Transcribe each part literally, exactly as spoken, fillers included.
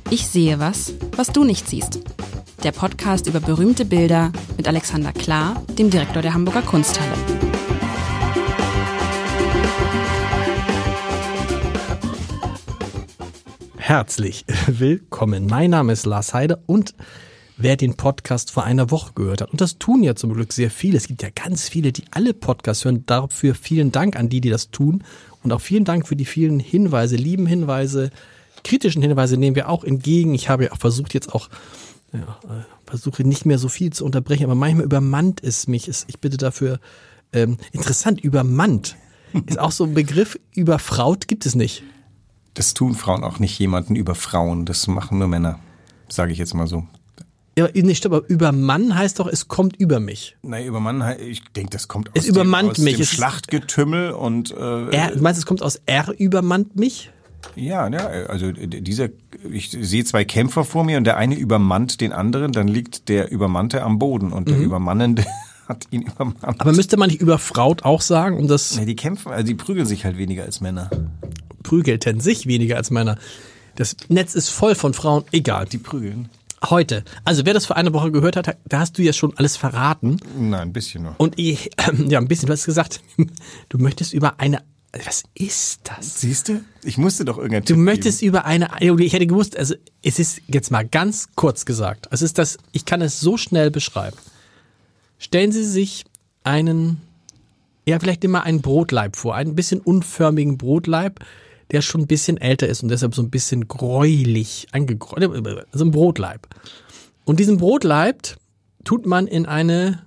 Ich sehe was, was du nicht siehst. Der Podcast über berühmte Bilder mit Alexander Klar, dem Direktor der Hamburger Kunsthalle. Herzlich willkommen. Mein Name ist Lars Heider und wer den Podcast vor einer Woche gehört hat, und das tun ja zum Glück sehr viele, es gibt ja ganz viele, die alle Podcasts hören, dafür vielen Dank an die, die das tun und auch vielen Dank für die vielen Hinweise, lieben Hinweise, kritischen Hinweise nehmen wir auch entgegen. Ich habe ja auch versucht jetzt auch, ja, versuche nicht mehr so viel zu unterbrechen, aber manchmal übermannt es mich. Ich bitte dafür, ähm, interessant, übermannt ist auch so ein Begriff, überfraut gibt es nicht. Das tun Frauen auch nicht, jemanden über Frauen, das machen nur Männer, sage ich jetzt mal so. Ja, nicht, aber übermann heißt doch, es kommt über mich. Nein, übermann, ich denke, das kommt aus es dem, übermannt aus mich. dem es Schlachtgetümmel und... Äh, er, du meinst, es kommt aus R übermannt mich? Ja, ja, also dieser, ich sehe zwei Kämpfer vor mir und der eine übermannt den anderen, dann liegt der Übermannte am Boden und der mhm. Übermannende hat ihn übermannt. Aber müsste man nicht überfraut auch sagen, um das... Ja, die kämpfen, also die prügeln sich halt weniger als Männer. Prügelten sich weniger als Männer. Das Netz ist voll von Frauen, egal. Die prügeln. Heute, also wer das vor einer Woche gehört hat, da hast du ja schon alles verraten. Nein, ein bisschen noch. Und ich, äh, ja, ein bisschen, du hast gesagt, du möchtest über eine, was ist das? Siehst du? Ich musste doch irgendein Du Tipp möchtest geben. über eine, ich hätte gewusst, also es ist jetzt mal ganz kurz gesagt, es ist das, ich kann es so schnell beschreiben. Stellen Sie sich einen, ja vielleicht immer einen Brotleib vor, einen bisschen unförmigen Brotleib, der schon ein bisschen älter ist und deshalb so ein bisschen gräulich angegräult, also ein Brotleib. Und diesen Brotleib tut man in eine,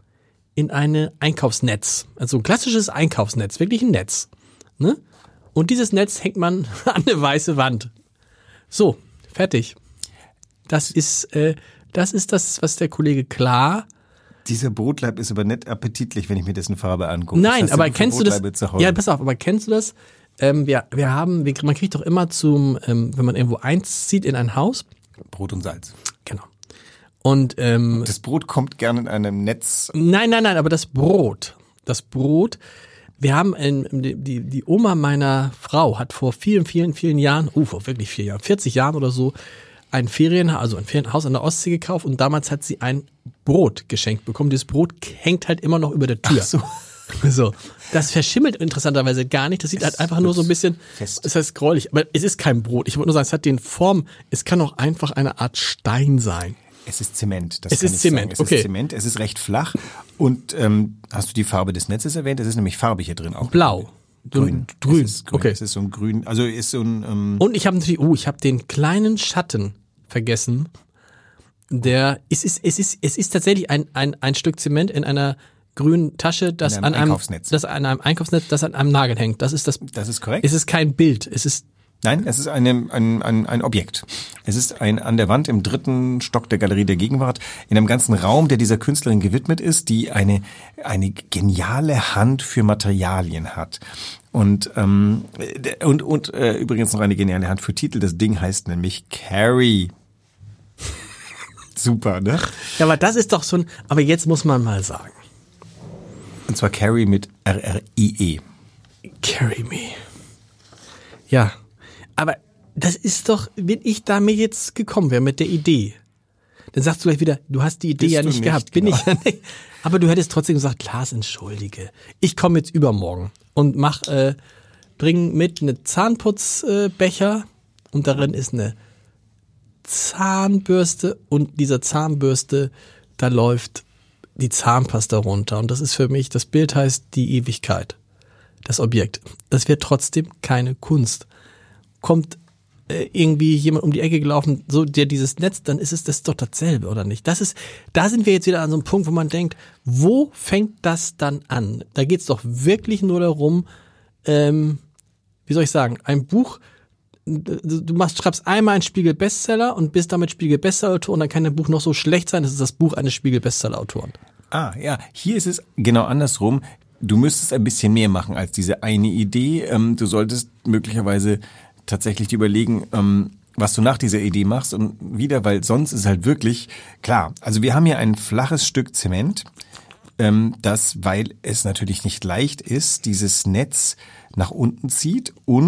in eine Einkaufsnetz, also ein klassisches Einkaufsnetz, wirklich ein Netz, ne? Und dieses Netz hängt man an eine weiße Wand. So, fertig. Das ist, äh, das ist das, was der Kollege Klar. Dieser Brotleib ist aber nicht appetitlich, wenn ich mir dessen Farbe angucke. Nein, aber kennst du das? Ja, pass auf, aber kennst du das? Ähm, wir, wir haben, wir, man kriegt doch immer zum, ähm, wenn man irgendwo einzieht in ein Haus. Brot und Salz. Genau. Und ähm, das Brot kommt gerne in einem Netz. Nein, nein, nein, aber das Brot, das Brot, wir haben, ähm, die, die, die Oma meiner Frau hat vor vielen, vielen, vielen Jahren, uh, vor wirklich vier Jahren, vierzig Jahren oder so, ein Ferienhaus, also ein Ferienhaus an der Ostsee gekauft und damals hat sie ein Brot geschenkt bekommen. Dieses Brot hängt halt immer noch über der Tür. Ach so. So, das verschimmelt interessanterweise gar nicht. Das sieht es halt einfach nur so ein bisschen, fest. Es heißt gräulich, aber es ist kein Brot. Ich wollte nur sagen, es hat den Form, es kann auch einfach eine Art Stein sein. Es ist Zement. Das es ist Zement, es okay. Es ist Zement, es ist recht flach und ähm, hast du die Farbe des Netzes erwähnt? Es ist nämlich farbig hier drin auch. Blau. Grün. Grün, es ist grün. Okay. Es ist so ein grün, also ist so ein... Ähm und ich habe natürlich, oh, ich habe den kleinen Schatten vergessen. Der, es ist, es ist, es ist tatsächlich ein, ein, ein Stück Zement in einer grünen Tasche, das einem an einem, Einkaufsnetz. das an einem Einkaufsnetz, das an einem Nagel hängt. Das ist das. Das ist korrekt. Es ist kein Bild. Es ist Nein, es ist eine, ein, ein, ein Objekt. Es ist ein an der Wand im dritten Stock der Galerie der Gegenwart, in einem ganzen Raum, der dieser Künstlerin gewidmet ist, die eine, eine geniale Hand für Materialien hat. Und, ähm, und, und äh, übrigens noch eine geniale Hand für Titel. Das Ding heißt nämlich Carrie. Super, ne? Ja, aber das ist doch so ein, aber jetzt muss man mal sagen. Und zwar Carrie mit R R I E. Carry me. Ja, aber das ist doch, wenn ich da mir jetzt gekommen wäre mit der Idee, dann sagst du gleich wieder, du hast die Idee Bist ja du nicht, nicht gehabt. Bin genau. ich ja nicht. Aber du hättest trotzdem gesagt, Lars, entschuldige. Ich komme jetzt übermorgen und mach, äh, bring mit eine Zahnputzbecher äh, und darin ist eine Zahnbürste und dieser Zahnbürste, da läuft die Zahnpasta runter und das ist für mich, das Bild heißt die Ewigkeit, das Objekt. Das wird trotzdem keine Kunst. Kommt äh, irgendwie jemand um die Ecke gelaufen, so der dieses Netz, dann ist es das doch dasselbe, oder nicht? Das ist, da sind wir jetzt wieder an so einem Punkt, wo man denkt, wo fängt das dann an? Da geht's doch wirklich nur darum, ähm, wie soll ich sagen, ein Buch, du machst, schreibst einmal einen Spiegel-Bestseller und bist damit Spiegel-Bestseller-Autor und dann kann dein Buch noch so schlecht sein, das ist das Buch eines Spiegel-Bestseller-Autoren. Ah, ja, hier ist es genau andersrum. Du müsstest ein bisschen mehr machen als diese eine Idee. Ähm, du solltest möglicherweise tatsächlich überlegen, ähm, was du nach dieser Idee machst und wieder, weil sonst ist halt wirklich klar. Also wir haben hier ein flaches Stück Zement, ähm, das, weil es natürlich nicht leicht ist, dieses Netz nach unten zieht und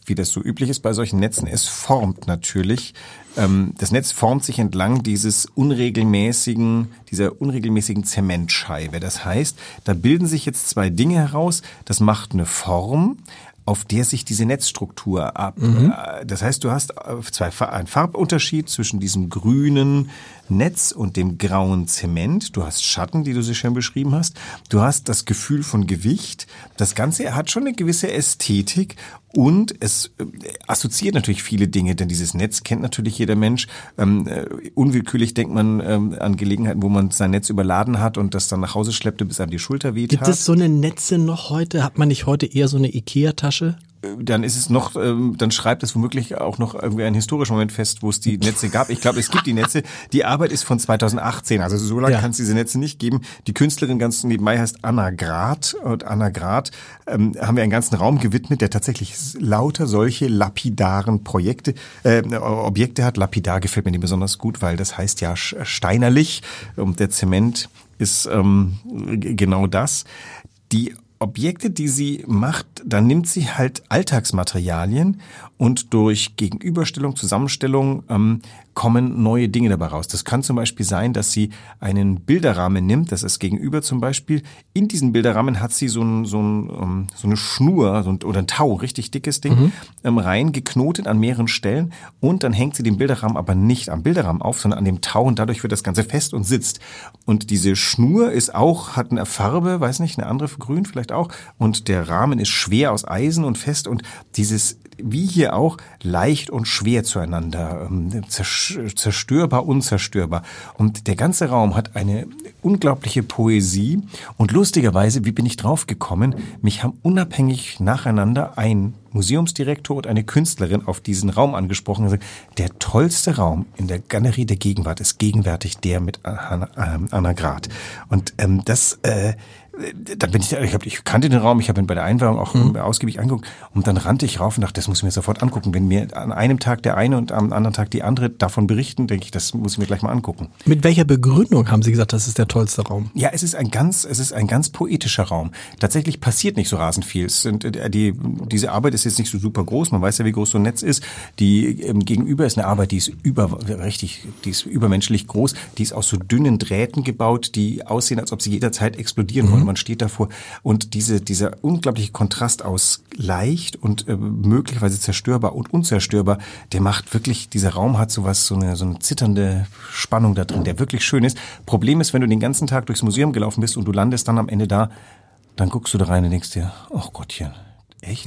wie das so üblich ist bei solchen Netzen, es formt natürlich, ähm, das Netz formt sich entlang dieses unregelmäßigen, dieser unregelmäßigen Zementscheibe. Das heißt, da bilden sich jetzt zwei Dinge heraus, das macht eine Form, auf der sich diese Netzstruktur ab. Mhm. Das heißt, du hast zwei, einen Farbunterschied zwischen diesem grünen Netz und dem grauen Zement. Du hast Schatten, die du so schön beschrieben hast. Du hast das Gefühl von Gewicht. Das Ganze hat schon eine gewisse Ästhetik und es assoziiert natürlich viele Dinge, denn dieses Netz kennt natürlich jeder Mensch. Ähm, unwillkürlich denkt man ähm, an Gelegenheiten, wo man sein Netz überladen hat und das dann nach Hause schleppte, bis einem die Schulter weht. Gibt es so eine Netze noch heute? Hat man nicht heute eher so eine Ikea-Tasche? Dann ist es noch, ähm, dann schreibt es womöglich auch noch irgendwie einen historischen Moment fest, wo es die Netze gab. Ich glaube, es gibt die Netze. Die Arbeit ist von zweitausendachtzehn, also so lange ja. kann es diese Netze nicht geben. Die Künstlerin ganz nebenbei heißt Anna Grad und Anna Grad ähm, haben wir einen ganzen Raum gewidmet, der tatsächlich lauter solche lapidaren Projekte, äh, Objekte hat. Lapidar gefällt mir nicht besonders gut, weil das heißt ja steinerlich und der Zement ist ähm, genau das. Die Objekte, die sie macht, dann nimmt sie halt Alltagsmaterialien und durch Gegenüberstellung, Zusammenstellung ähm, kommen neue Dinge dabei raus. Das kann zum Beispiel sein, dass sie einen Bilderrahmen nimmt, das ist gegenüber zum Beispiel. In diesen Bilderrahmen hat sie so, ein, so, ein, so eine Schnur so ein, oder ein Tau, richtig dickes Ding, mhm. ähm, reingeknotet an mehreren Stellen und dann hängt sie den Bilderrahmen aber nicht am Bilderrahmen auf, sondern an dem Tau und dadurch wird das Ganze fest und sitzt. Und diese Schnur ist auch, hat eine Farbe, weiß nicht, eine andere für grün vielleicht auch und der Rahmen ist schwer aus Eisen und fest und dieses, wie hier auch, leicht und schwer zueinander, ähm, zerstörbar, unzerstörbar. Und der ganze Raum hat eine unglaubliche Poesie und lustigerweise, wie bin ich drauf gekommen, mich haben unabhängig nacheinander ein Museumsdirektor und eine Künstlerin auf diesen Raum angesprochen und gesagt, der tollste Raum in der Galerie der Gegenwart ist gegenwärtig der mit Anna, äh, Anna Grad. Und ähm, das äh, da bin ich, ich, hab, ich kannte den Raum, ich habe ihn bei der Einweihung auch mhm. ausgiebig angeguckt und dann rannte ich rauf und dachte, das muss ich mir sofort angucken. Wenn mir an einem Tag der eine und am anderen Tag die andere davon berichten, denke ich, das muss ich mir gleich mal angucken. Mit welcher Begründung haben Sie gesagt, das ist der tollste Raum? Ja, es ist ein ganz, es ist ein ganz poetischer Raum. Tatsächlich passiert nicht so rasend viel. Es sind, die, diese Arbeit ist jetzt nicht so super groß. Man weiß ja, wie groß so ein Netz ist. Die ähm, gegenüber ist eine Arbeit, die ist über, richtig, die ist übermenschlich groß. Die ist aus so dünnen Drähten gebaut, die aussehen, als ob sie jederzeit explodieren wollen. Mhm. Man steht davor und diese, dieser unglaubliche Kontrast aus leicht und äh, möglicherweise zerstörbar und unzerstörbar, der macht wirklich, dieser Raum hat sowas, so eine, so eine zitternde Spannung da drin, der wirklich schön ist. Problem ist, wenn du den ganzen Tag durchs Museum gelaufen bist und du landest dann am Ende da, dann guckst du da rein und denkst dir, ach Gottchen, echt?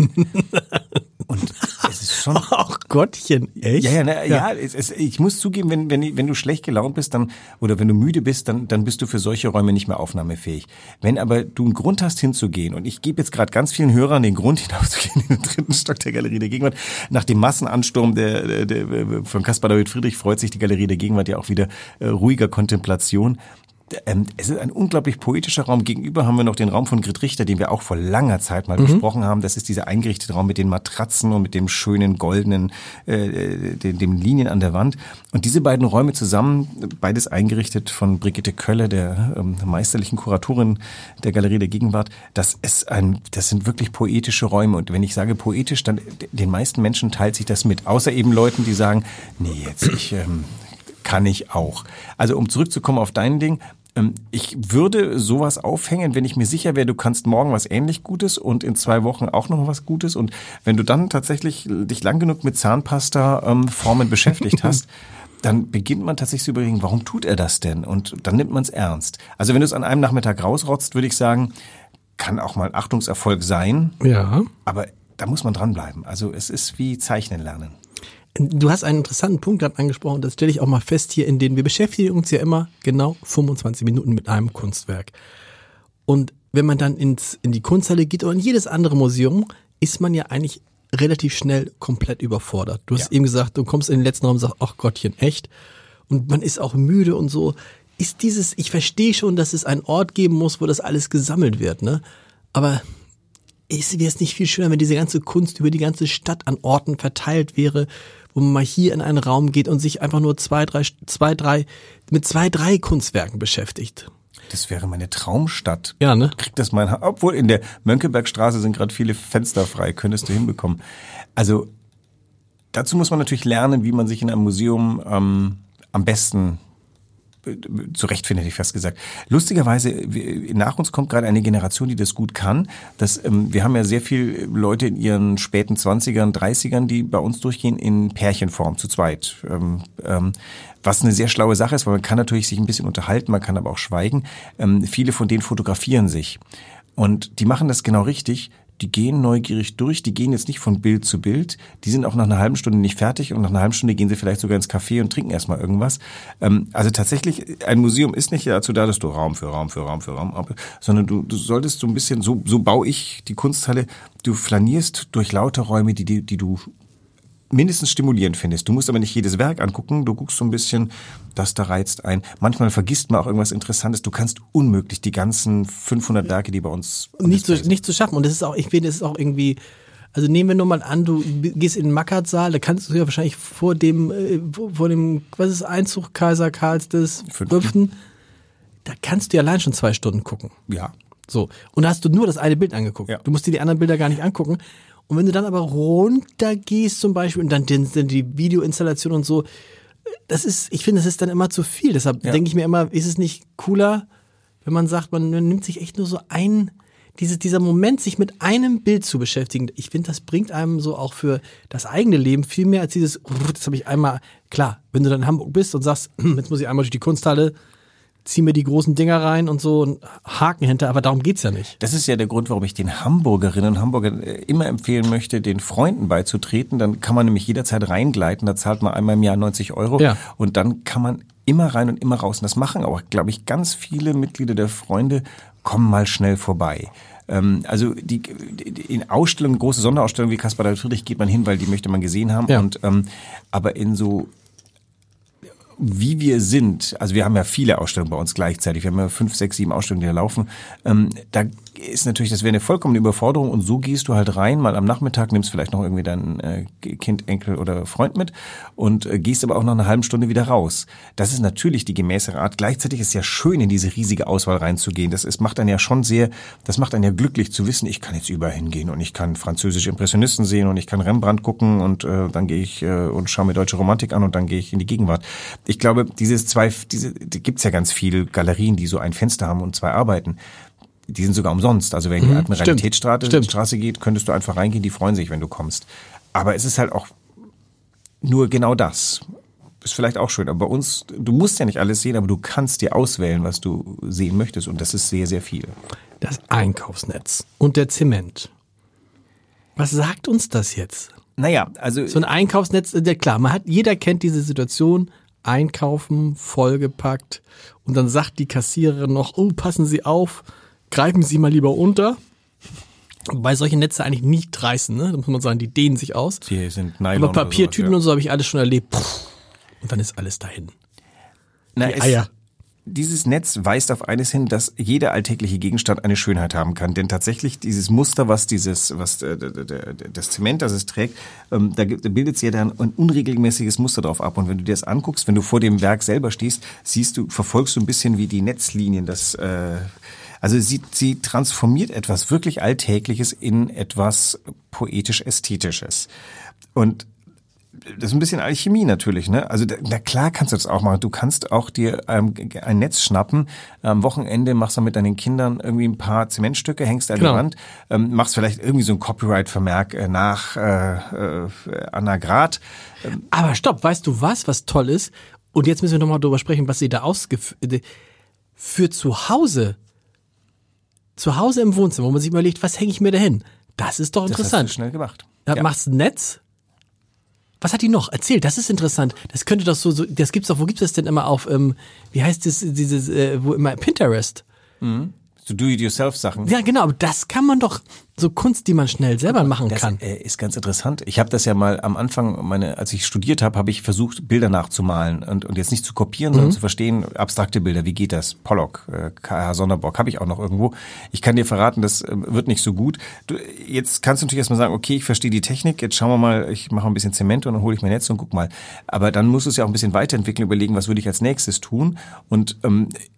Und es ist schon... Ach Gottchen, echt? Ja, ja, na, ja. ja es, es, ich muss zugeben, wenn, wenn, wenn du schlecht gelaunt bist dann oder wenn du müde bist, dann, dann bist du für solche Räume nicht mehr aufnahmefähig. Wenn aber du einen Grund hast hinzugehen, und ich gebe jetzt gerade ganz vielen Hörern den Grund hinaufzugehen in den dritten Stock der Galerie der Gegenwart, nach dem Massenansturm der, der, der, von Caspar David Friedrich freut sich die Galerie der Gegenwart ja auch wieder äh, ruhiger Kontemplation. Es ist ein unglaublich poetischer Raum. Gegenüber haben wir noch den Raum von Grit Richter, den wir auch vor langer Zeit mal mhm. besprochen haben. Das ist dieser eingerichtete Raum mit den Matratzen und mit dem schönen goldenen, äh, den, dem Linien an der Wand. Und diese beiden Räume zusammen, beides eingerichtet von Brigitte Kölle, der ähm, meisterlichen Kuratorin der Galerie der Gegenwart, das ist ein, das sind wirklich poetische Räume. Und wenn ich sage poetisch, dann den meisten Menschen teilt sich das mit. Außer eben Leuten, die sagen, nee, jetzt ich ähm, kann ich auch. Also um zurückzukommen auf dein Ding, ich würde sowas aufhängen, wenn ich mir sicher wäre, du kannst morgen was ähnlich Gutes und in zwei Wochen auch noch was Gutes. Und wenn du dann tatsächlich dich lang genug mit Zahnpasta-Formen beschäftigt hast, dann beginnt man tatsächlich zu überlegen, warum tut er das denn? Und dann nimmt man es ernst. Also wenn du es an einem Nachmittag rausrotzt, würde ich sagen, kann auch mal ein Achtungserfolg sein. Ja. Aber da muss man dranbleiben. Also es ist wie Zeichnen lernen. Du hast einen interessanten Punkt gerade angesprochen, das stelle ich auch mal fest hier, in denen wir beschäftigen uns ja immer genau fünfundzwanzig Minuten mit einem Kunstwerk. Und wenn man dann ins, in die Kunsthalle geht oder in jedes andere Museum, ist man ja eigentlich relativ schnell komplett überfordert. Du hast ja. eben gesagt, du kommst in den letzten Raum und sagst, ach Gottchen, echt? Und man ist auch müde und so. Ist dieses, ich verstehe schon, dass es einen Ort geben muss, wo das alles gesammelt wird, ne? Aber wäre es nicht viel schöner, wenn diese ganze Kunst über die ganze Stadt an Orten verteilt wäre, wo man mal hier in einen Raum geht und sich einfach nur zwei, drei, zwei, drei, mit zwei, drei Kunstwerken beschäftigt? Das wäre meine Traumstadt. Ja, ne? Krieg das mal, obwohl in der Mönckebergstraße sind gerade viele Fenster frei, könntest du hinbekommen. Also dazu muss man natürlich lernen, wie man sich in einem Museum ähm, am besten zurechtfindet, hätte ich fast gesagt. Lustigerweise, nach uns kommt gerade eine Generation, die das gut kann. Das, ähm, wir haben ja sehr viele Leute in ihren späten zwanzigern, dreißigern, die bei uns durchgehen in Pärchenform, zu zweit. Ähm, ähm, was eine sehr schlaue Sache ist, weil man kann natürlich sich ein bisschen unterhalten, man kann aber auch schweigen. Ähm, viele von denen fotografieren sich. Und die machen das genau richtig. Die gehen neugierig durch, die gehen jetzt nicht von Bild zu Bild, die sind auch nach einer halben Stunde nicht fertig und nach einer halben Stunde gehen sie vielleicht sogar ins Café und trinken erstmal irgendwas. Ähm, also tatsächlich, ein Museum ist nicht dazu da, dass du Raum für Raum für Raum für Raum, sondern du, du solltest so ein bisschen, so, so baue ich die Kunsthalle, du flanierst durch lauter Räume, die, die, die du mindestens stimulierend findest. Du musst aber nicht jedes Werk angucken, du guckst so ein bisschen, das da reizt ein. Manchmal vergisst man auch irgendwas Interessantes. Du kannst unmöglich die ganzen fünfhundert Werke, die bei uns... Nicht zu, nicht zu schaffen. Und das ist auch, ich finde, das ist auch irgendwie, also nehmen wir nur mal an, du gehst in den Mackert-Saal, da kannst du ja wahrscheinlich vor dem, vor dem, was ist Einzug Kaiser Karls des Fünften, da kannst du ja allein schon zwei Stunden gucken. Ja. So. Und da hast du nur das eine Bild angeguckt. Ja. Du musst dir die anderen Bilder gar nicht angucken. Und wenn du dann aber runtergehst zum Beispiel und dann die, die Videoinstallation und so, das ist, ich finde, das ist dann immer zu viel. Deshalb ja. denke ich mir immer, ist es nicht cooler, wenn man sagt, man nimmt sich echt nur so ein, diese, dieser Moment, sich mit einem Bild zu beschäftigen. Ich finde, das bringt einem so auch für das eigene Leben viel mehr als dieses, das habe ich einmal, klar, wenn du dann in Hamburg bist und sagst, jetzt muss ich einmal durch die Kunsthalle, zieh mir die großen Dinger rein und so und Haken hinter, aber darum geht's ja nicht. Das ist ja der Grund, warum ich den Hamburgerinnen und Hamburgern immer empfehlen möchte, den Freunden beizutreten. Dann kann man nämlich jederzeit reingleiten, da zahlt man einmal im Jahr neunzig Euro ja. und dann kann man immer rein und immer raus. Und das machen auch, glaube ich, ganz viele Mitglieder der Freunde, kommen mal schnell vorbei. Also die, die in Ausstellungen, große Sonderausstellungen wie Caspar David Friedrich geht man hin, weil die möchte man gesehen haben. Ja. Und ähm, aber in so wie wir sind, also wir haben ja viele Ausstellungen bei uns gleichzeitig, wir haben ja fünf, sechs, sieben Ausstellungen, die da laufen, ähm, da ist natürlich, das wäre eine vollkommene Überforderung und so gehst du halt rein, mal am Nachmittag, nimmst vielleicht noch irgendwie dein äh, Kind, Enkel oder Freund mit und äh, gehst aber auch nach einer halben Stunde wieder raus. Das ist natürlich die gemäßere Art. Gleichzeitig ist es ja schön, in diese riesige Auswahl reinzugehen. Das ist, macht einen ja schon sehr, das macht einen ja glücklich zu wissen, ich kann jetzt überall hingehen und ich kann französische Impressionisten sehen und ich kann Rembrandt gucken und äh, dann gehe ich äh, und schaue mir deutsche Romantik an und dann gehe ich in die Gegenwart. Ich glaube, dieses zwei, diese, die gibt's ja ganz viele Galerien, die so ein Fenster haben und zwei arbeiten. Die sind sogar umsonst. Also wenn mhm, die Admiralitätsstraße Straße geht, könntest du einfach reingehen, die freuen sich, wenn du kommst. Aber es ist halt auch nur genau das. Ist vielleicht auch schön. Aber bei uns, du musst ja nicht alles sehen, aber du kannst dir auswählen, was du sehen möchtest. Und das ist sehr, sehr viel. Das Einkaufsnetz und der Zement. Was sagt uns das jetzt? Naja, also... So ein Einkaufsnetz, ja klar, man hat, jeder kennt diese Situation, einkaufen, vollgepackt und dann sagt die Kassiererin noch, oh, passen Sie auf, greifen Sie mal lieber unter. Bei solchen Netze eigentlich nicht reißen, ne? Da muss man sagen, die dehnen sich aus. Die sind Nylon. Aber Papiertüten oder sowas, ja. und so habe ich alles schon erlebt. Puh, und dann ist alles dahin. Na, die es, Eier. Dieses Netz weist auf eines hin, dass jeder alltägliche Gegenstand eine Schönheit haben kann. Denn tatsächlich dieses Muster, was dieses, was äh, das Zement, das es trägt, ähm, da bildet sich ja dann ein unregelmäßiges Muster drauf ab. Und wenn du dir das anguckst, wenn du vor dem Werk selber stehst, siehst du, verfolgst du ein bisschen wie die Netzlinien, das äh, Also sie, sie transformiert etwas wirklich Alltägliches in etwas poetisch-ästhetisches. Und das ist ein bisschen Alchemie natürlich, ne? Also na klar kannst du das auch machen. Du kannst auch dir ähm, ein Netz schnappen. Am Wochenende machst du mit deinen Kindern irgendwie ein paar Zementstücke, hängst an die Wand, ähm, machst vielleicht irgendwie so ein Copyright-Vermerk äh, nach äh, äh, Anna Grad. Ähm, Aber stopp, weißt du was, was toll ist? Und jetzt müssen wir nochmal drüber sprechen, was sie da ausgeführt für zu Hause. Zu Hause im Wohnzimmer, wo man sich überlegt, was hänge ich mir da hin? Das ist doch interessant. Das hast du schnell gemacht. Da ja. machst du ein Netz. Was hat die noch? Erzähl, das ist interessant. Das könnte doch so, so das gibt's doch, wo gibt's das denn immer auf, ähm, wie heißt das, dieses, äh, wo immer, Pinterest? Mhm. So Do-it-yourself-Sachen. Ja, genau, aber das kann man doch, so Kunst, die man schnell selber machen das, kann. Äh, ist ganz interessant. Ich habe das ja mal am Anfang, meine, als ich studiert habe, habe ich versucht, Bilder nachzumalen und, und jetzt nicht zu kopieren, mhm. sondern zu verstehen, abstrakte Bilder, wie geht das? Pollock, äh, K H Sonderbock, habe ich auch noch irgendwo. Ich kann dir verraten, das äh, wird nicht so gut. Du, jetzt kannst du natürlich erstmal sagen, okay, ich verstehe die Technik, jetzt schauen wir mal, ich mache ein bisschen Zement und dann hole ich mein Netz und guck mal. Aber dann musst du es ja auch ein bisschen weiterentwickeln, überlegen, was würde ich als nächstes tun und ähm,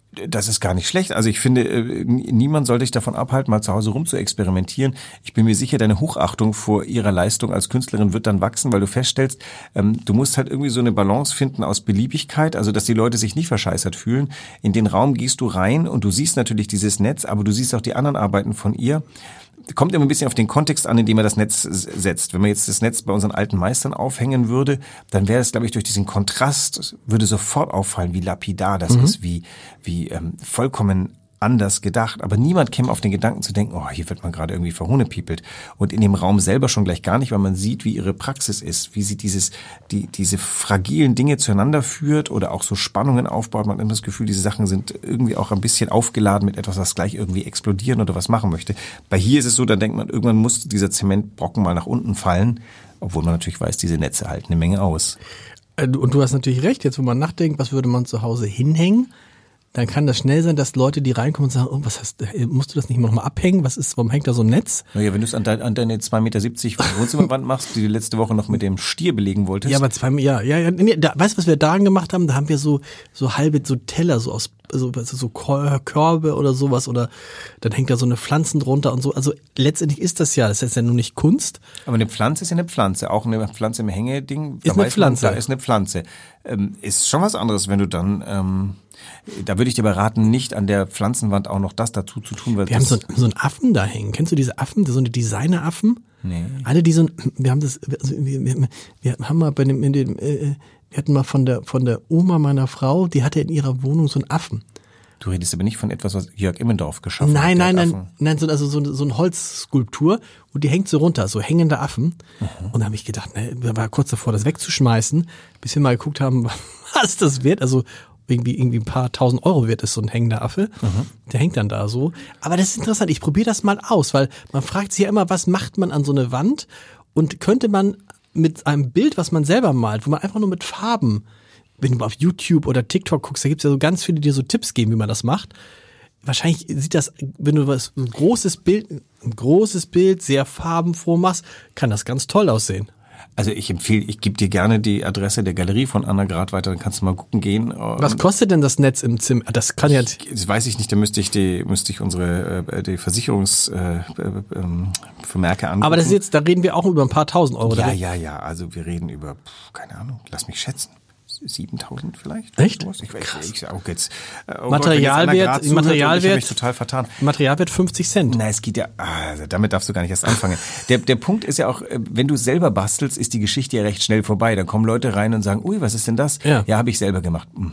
Das ist gar nicht schlecht. Also ich finde, niemand sollte dich davon abhalten, mal zu Hause rum zu experimentieren. Ich bin mir sicher, deine Hochachtung vor ihrer Leistung als Künstlerin wird dann wachsen, weil du feststellst, du musst halt irgendwie so eine Balance finden aus Beliebigkeit, also dass die Leute sich nicht verscheißert fühlen. In den Raum gehst du rein und du siehst natürlich dieses Netz, aber du siehst auch die anderen Arbeiten von ihr. Kommt immer ein bisschen auf den Kontext an, in dem er das Netz setzt. Wenn man jetzt das Netz bei unseren alten Meistern aufhängen würde, dann wäre es, glaube ich, durch diesen Kontrast, würde sofort auffallen, wie lapidar das mhm. ist, wie, wie ähm, vollkommen anders gedacht. Aber niemand käme auf den Gedanken zu denken, oh, hier wird man gerade irgendwie verhunepiepelt. Und in dem Raum selber schon gleich gar nicht, weil man sieht, wie ihre Praxis ist, wie sie dieses, die, diese fragilen Dinge zueinander führt oder auch so Spannungen aufbaut. Man hat immer das Gefühl, diese Sachen sind irgendwie auch ein bisschen aufgeladen mit etwas, was gleich irgendwie explodieren oder was machen möchte. Bei hier ist es so, da denkt man, irgendwann muss dieser Zementbrocken mal nach unten fallen, obwohl man natürlich weiß, diese Netze halten eine Menge aus. Und du hast natürlich recht, jetzt wo man nachdenkt, was würde man zu Hause hinhängen? Dann kann das schnell sein, dass Leute, die reinkommen und sagen, oh, was hast, musst du das nicht noch mal abhängen? Was ist, warum hängt da so ein Netz? Naja, wenn du es an, dein, an deine zwei Meter siebzig Wohnzimmerwand machst, die du letzte Woche noch mit dem Stier belegen wolltest. Ja, aber zwei, ja, ja, ja, nee, da, weißt du, was wir da gemacht haben? Da haben wir so, so halbe, so Teller, so aus, so, so Körbe oder sowas, oder dann hängt da so eine Pflanzen drunter und so. Also letztendlich ist das ja, das ist ja nur nicht Kunst. Aber eine Pflanze ist ja eine Pflanze, auch eine Pflanze im Hängeding. Ist eine Pflanze. Man, da ist eine Pflanze. Ähm, ist schon was anderes, wenn du dann, ähm, da würde ich dir beraten, nicht an der Pflanzenwand auch noch das dazu zu tun, weil wir haben so, so einen Affen da hängen. Kennst du diese Affen, so eine Designer-Affen? Nee. Alle die so, wir haben das, also wir, wir, wir haben mal bei dem, in dem, äh, wir hatten mal von der von der Oma meiner Frau, die hatte in ihrer Wohnung so einen Affen. Du redest aber nicht von etwas, was Jörg Immendorf geschaffen nein, hat. Nein, nein, nein, nein, so, also so, so eine Holzskulptur und die hängt so runter, so hängende Affen. Mhm. Und da habe ich gedacht, ne, wir waren kurz davor, das wegzuschmeißen, bis wir mal geguckt haben, was das wird. Also irgendwie irgendwie ein paar tausend Euro wert ist so ein hängender Affe. Mhm. Der hängt dann da so. Aber das ist interessant, ich probiere das mal aus, weil man fragt sich ja immer, was macht man an so eine Wand? Und könnte man mit einem Bild, was man selber malt, wo man einfach nur mit Farben, wenn du auf YouTube oder TikTok guckst, da gibt's ja so ganz viele, die dir so Tipps geben, wie man das macht. Wahrscheinlich sieht das, wenn du was, ein großes Bild, ein großes Bild, sehr farbenfroh machst, kann das ganz toll aussehen. Also ich empfehle, ich gebe dir gerne die Adresse der Galerie von Anna Grad weiter, dann kannst du mal gucken gehen. Was kostet denn das Netz im Zimmer? Das kann ja. Ich, das weiß ich nicht, da müsste ich die, müsste ich unsere äh, die Versicherungsvermerke äh, ähm, angucken. Aber das ist jetzt, da reden wir auch über ein paar tausend Euro. Ja, ja, ja. Also wir reden über, keine Ahnung, lass mich schätzen. siebentausend vielleicht? Echt? Ich, Krass. Ich, auch jetzt, oh Materialwert, Gott, Materialwert, ich total vertan. Materialwert fünfzig Cent. Nein, es geht ja, also damit darfst du gar nicht erst anfangen. Der, der Punkt ist ja auch, wenn du selber bastelst, ist die Geschichte ja recht schnell vorbei. Dann kommen Leute rein und sagen, ui, was ist denn das? Ja, ja, habe ich selber gemacht. Hm.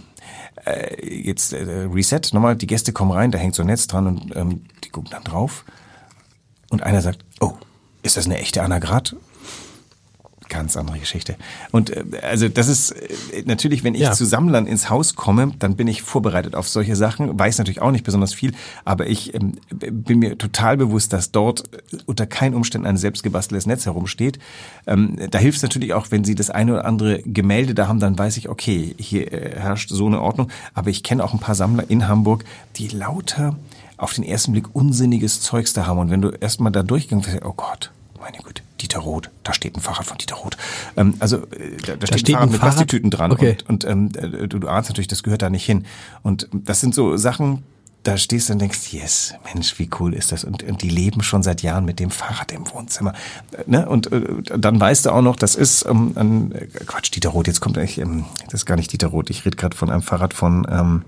Äh, jetzt äh, Reset, nochmal, die Gäste kommen rein, da hängt so ein Netz dran und ähm, die gucken dann drauf. Und einer sagt, oh, ist das eine echte Anna Grad? Ganz andere Geschichte. Und äh, also das ist äh, natürlich, wenn ich ja. zu Sammlern ins Haus komme, dann bin ich vorbereitet auf solche Sachen, weiß natürlich auch nicht besonders viel, aber ich ähm, bin mir total bewusst, dass dort unter keinen Umständen ein selbstgebasteltes Netz herumsteht. Ähm, da hilft es natürlich auch, wenn sie das eine oder andere Gemälde da haben, dann weiß ich, okay, hier äh, herrscht so eine Ordnung. Aber ich kenne auch ein paar Sammler in Hamburg, die lauter auf den ersten Blick unsinniges Zeugs da haben. Und wenn du erstmal da durchgehst, oh Gott, meine Güte, Dieter Roth, da steht ein Fahrrad von Dieter Roth. Ähm, also da, da, da steht, steht ein Fahrrad ein mit Fahrrad? Plastiktüten dran okay. und, und ähm, du, du ahnst natürlich, das gehört da nicht hin. Und das sind so Sachen, da stehst du und denkst, yes, Mensch, wie cool ist das? Und, und die leben schon seit Jahren mit dem Fahrrad im Wohnzimmer. Ne? Und äh, dann weißt du auch noch, das ist ähm, ein Quatsch, Dieter Roth, jetzt kommt eigentlich, ähm, das ist gar nicht Dieter Roth, ich rede gerade von einem Fahrrad von ähm,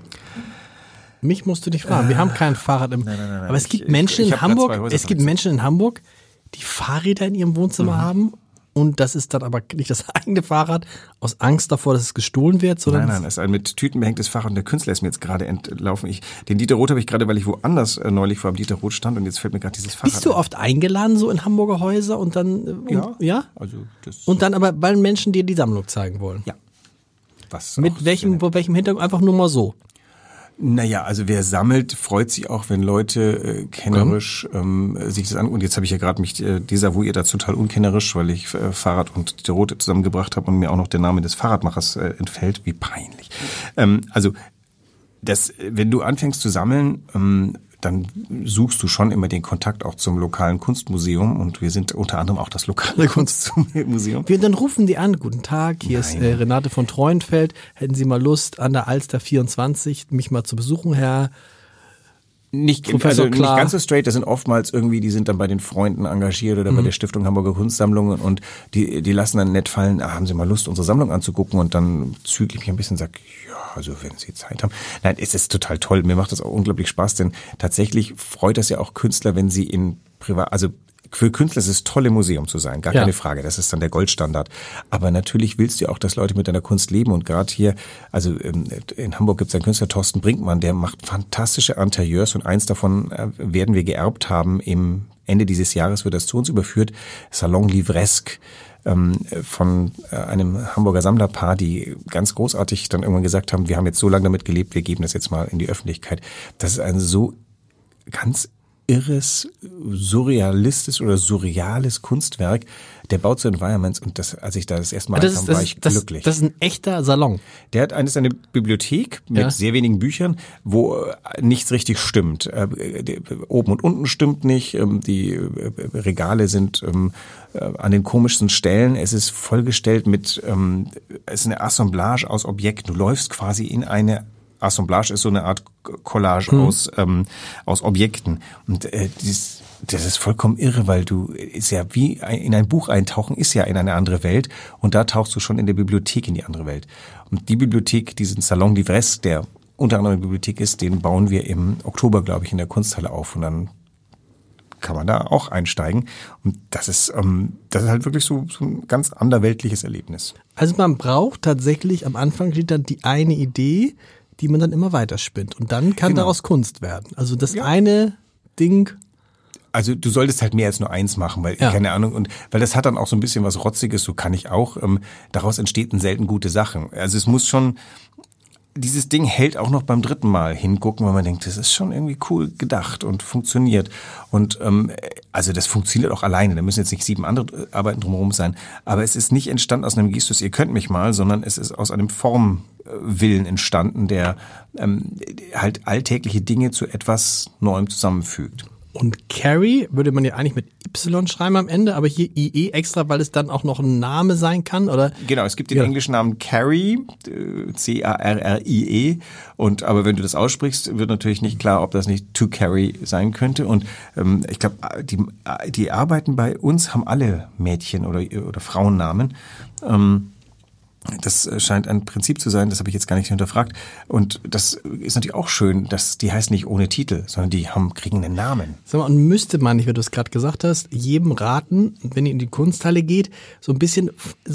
mich musst du nicht fragen, wir haben kein Fahrrad im, nein, nein, nein, aber es gibt ich, Menschen ich, ich in Hamburg, es gibt Menschen in Hamburg, die Fahrräder in ihrem Wohnzimmer mhm. haben und das ist dann aber nicht das eigene Fahrrad aus Angst davor, dass es gestohlen wird, sondern nein, nein, es ist ein mit Tüten behängtes Fahrrad und der Künstler ist mir jetzt gerade entlaufen. Ich, den Dieter Roth habe ich gerade, weil ich woanders äh, neulich vor dem Dieter Roth stand und jetzt fällt mir gerade dieses Fahrrad. Bist du oft eingeladen so in Hamburger Häuser und dann und, ja, ja, also das und dann aber weil Menschen dir die Sammlung zeigen wollen. Ja. Was mit welchem wo welchem Hintergrund einfach nur mal so. Naja, also wer sammelt, freut sich auch, wenn Leute äh, kennerisch ähm, sich das angucken. Und jetzt habe ich ja gerade mich äh, desavouiert dazu total unkennerisch, weil ich äh, Fahrrad und die Rote zusammengebracht habe und mir auch noch der Name des Fahrradmachers äh, entfällt. Wie peinlich. Ähm, also das, wenn du anfängst zu sammeln, ähm, dann suchst du schon immer den Kontakt auch zum lokalen Kunstmuseum und wir sind unter anderem auch das lokale Kunstmuseum. Wir, dann rufen die an, guten Tag, hier Nein. ist äh, Renate von Treuenfeld, hätten Sie mal Lust an der Alster vierundzwanzig mich mal zu besuchen, Herr Nicht, also nicht ganz so straight, das sind oftmals irgendwie, die sind dann bei den Freunden engagiert oder mhm. bei der Stiftung Hamburger Kunstsammlungen und die die lassen dann nett fallen, ah, haben Sie mal Lust, unsere Sammlung anzugucken und dann zügle ich mich ein bisschen und sage, ja, also wenn Sie Zeit haben. Nein, es ist total toll, mir macht das auch unglaublich Spaß, denn tatsächlich freut das ja auch Künstler, wenn sie in privat, also für Künstler ist es toll, im Museum zu sein, gar ja. keine Frage, das ist dann der Goldstandard. Aber natürlich willst du ja auch, dass Leute mit deiner Kunst leben und gerade hier, also in Hamburg gibt es einen Künstler, Thorsten Brinkmann, der macht fantastische Interieurs und eins davon werden wir geerbt haben. Im Ende dieses Jahres wird das zu uns überführt, Salon Livresque von einem Hamburger Sammlerpaar, die ganz großartig dann irgendwann gesagt haben, wir haben jetzt so lange damit gelebt, wir geben das jetzt mal in die Öffentlichkeit. Das ist ein so ganz irres, surrealistisches oder surreales Kunstwerk der Bautzen Environments und das, als ich da das erste Mal das ist, kam, das war ist, ich das, glücklich. Das ist ein echter Salon. Der hat eines eine Bibliothek mit ja. sehr wenigen Büchern, wo nichts richtig stimmt. Oben und unten stimmt nicht, die Regale sind an den komischsten Stellen. Es ist vollgestellt mit, es ist eine Assemblage aus Objekten. Du läufst quasi in eine Assemblage ist so eine Art Collage hm. aus ähm, aus Objekten und äh, dieses, das ist vollkommen irre, weil du ist ja wie in ein Buch eintauchen, ist ja in eine andere Welt und da tauchst du schon in der Bibliothek in die andere Welt. Und die Bibliothek, diesen Salon Livresque, der unter anderem eine Bibliothek ist, den bauen wir im Oktober, glaube ich, in der Kunsthalle auf und dann kann man da auch einsteigen und das ist ähm, das ist halt wirklich so, so ein ganz anderweltliches Erlebnis. Also man braucht tatsächlich, am Anfang steht dann die eine Idee, die man dann immer weiterspinnt. Und dann kann genau. daraus Kunst werden. Also das ja. eine Ding. Also du solltest halt mehr als nur eins machen, weil, ja. keine Ahnung, und weil das hat dann auch so ein bisschen was Rotziges, so kann ich auch. Ähm, daraus entstehen selten gute Sachen. Also es muss schon, dieses Ding hält auch noch beim dritten Mal hingucken, weil man denkt, das ist schon irgendwie cool gedacht und funktioniert. Und ähm, also das funktioniert auch alleine, da müssen jetzt nicht sieben andere Arbeiten drumherum sein. Aber es ist nicht entstanden aus einem Gestus, ihr könnt mich mal, sondern es ist aus einem Formwillen entstanden, der ähm, halt alltägliche Dinge zu etwas Neuem zusammenfügt. Und Carrie würde man ja eigentlich mit Y schreiben am Ende, aber hier I E extra, weil es dann auch noch ein Name sein kann, oder? Genau, es gibt den ja. englischen Namen Carrie, C A R R I E. Und aber wenn du das aussprichst, wird natürlich nicht klar, ob das nicht To Carrie sein könnte. Und ähm, ich glaube, die, die Arbeiten bei uns haben alle Mädchen oder oder Frauennamen. Ähm, Das scheint ein Prinzip zu sein, das habe ich jetzt gar nicht hinterfragt. Und das ist natürlich auch schön, dass die heißen nicht ohne Titel, sondern die haben kriegen einen Namen. Sag mal, und müsste man nicht, wie du es gerade gesagt hast, jedem raten, wenn ihr in die Kunsthalle geht, so ein bisschen,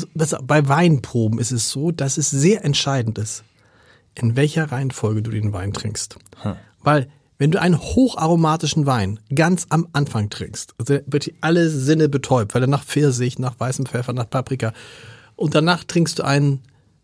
bei Weinproben ist es so, dass es sehr entscheidend ist, in welcher Reihenfolge du den Wein trinkst. Hm. Weil wenn du einen hocharomatischen Wein ganz am Anfang trinkst, also wird alle Sinne betäubt, weil er nach Pfirsich, nach weißem Pfeffer, nach Paprika. Und danach trinkst du einen,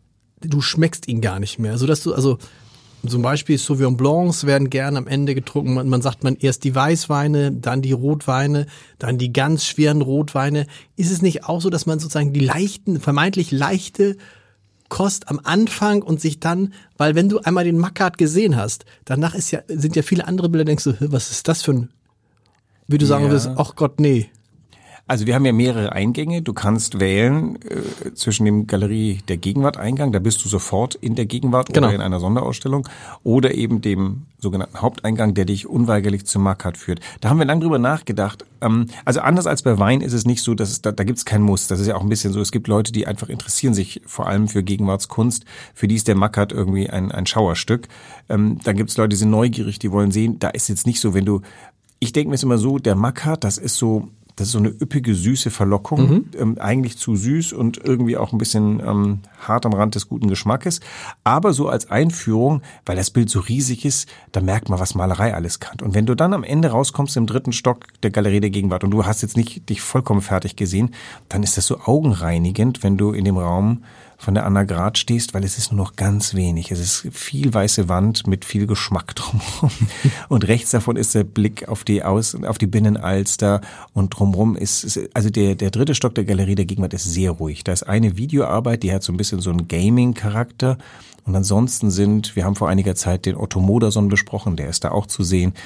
du schmeckst ihn gar nicht mehr. Sodass du, also zum Beispiel Sauvignon Blancs werden gerne am Ende getrunken. Man, man sagt man erst die Weißweine, dann die Rotweine, dann die ganz schweren Rotweine. Ist es nicht auch so, dass man sozusagen die leichten, vermeintlich leichte Kost am Anfang und sich dann, weil wenn du einmal den Mackart gesehen hast, danach ist ja, sind ja viele andere Bilder, denkst du, was ist das für ein, wie du sagen ja. würdest, ach Gott, nee. Also wir haben ja mehrere Eingänge. Du kannst wählen äh, zwischen dem Galerie der Gegenwart-Eingang, da bist du sofort in der Gegenwart genau. oder in einer Sonderausstellung, oder eben dem sogenannten Haupteingang, der dich unweigerlich zum Mackart führt. Da haben wir lange drüber nachgedacht. Ähm, also anders als bei Wein ist es nicht so, dass es da, da gibt es kein Muss. Das ist ja auch ein bisschen so, es gibt Leute, die einfach interessieren sich vor allem für Gegenwartskunst. Für die ist der Mackart irgendwie ein, ein Schauerstück. Ähm, dann gibt es Leute, die sind neugierig, die wollen sehen. Da ist jetzt nicht so, wenn du, ich denke mir es immer so, der Mackart, das ist so, das ist so eine üppige, süße Verlockung, mhm. ähm, eigentlich zu süß und irgendwie auch ein bisschen ähm, hart am Rand des guten Geschmackes. Aber so als Einführung, weil das Bild so riesig ist, da merkt man, was Malerei alles kann. Und wenn du dann am Ende rauskommst im dritten Stock der Galerie der Gegenwart und du hast jetzt nicht dich vollkommen fertig gesehen, dann ist das so augenreinigend, wenn du in dem Raum von der Anna Grad stehst, weil es ist nur noch ganz wenig. Es ist viel weiße Wand mit viel Geschmack drumherum. Und rechts davon ist der Blick auf die Aus, auf die Binnenalster und drumherum ist, ist also der, der dritte Stock der Galerie der Gegenwart ist sehr ruhig. Da ist eine Videoarbeit, die hat so ein bisschen so einen Gaming-Charakter. Und ansonsten sind, wir haben vor einiger Zeit den Otto Modersohn besprochen, der ist da auch zu sehen.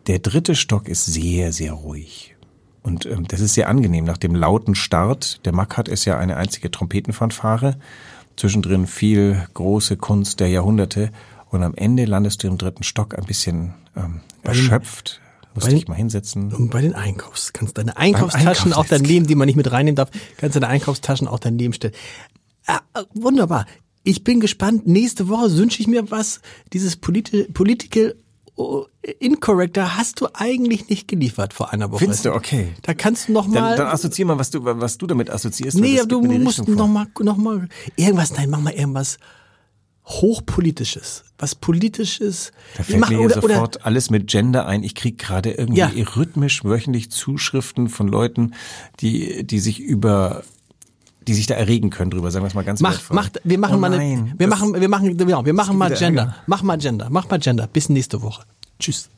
der dritte Stock ist sehr, sehr ruhig. Und ähm, das ist sehr angenehm. Nach dem lauten Start, der Mack-Hat ist ja eine einzige Trompetenfanfare, zwischendrin viel große Kunst der Jahrhunderte und am Ende landest du im dritten Stock ein bisschen ähm, erschöpft, musst dich mal hinsetzen. Und bei den Einkaufs, kannst deine Einkaufstaschen auch daneben, die man nicht mit reinnehmen darf, kannst du deine Einkaufstaschen auch daneben stellen. Ah, wunderbar. Ich bin gespannt. Nächste Woche wünsche ich mir was. Dieses Politi- Political Incorrector hast du eigentlich nicht geliefert vor einer Woche. Findest du, okay. Da kannst du noch mal. Dann, dann assoziier mal, was du, was du damit assoziierst. Nee, du musst noch mal, noch mal irgendwas, nein, mach mal irgendwas Hochpolitisches. Was Politisches. Da fällt mach, mir oder, sofort oder, alles mit Gender ein. Ich krieg gerade irgendwie ja. rhythmisch wöchentlich Zuschriften von Leuten, die, die sich über die sich da erregen können drüber, sagen wir es mal ganz mach, mach, wir machen oh mal eine, wir machen, wir machen, wir machen, wir machen mal Gender. Ärger. Mach mal Gender. Mach mal Gender. Bis nächste Woche. Tschüss.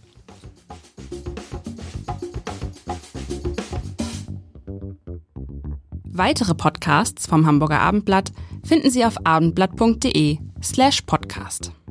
Weitere Podcasts vom Hamburger Abendblatt finden Sie auf abendblatt punkt de slash podcast.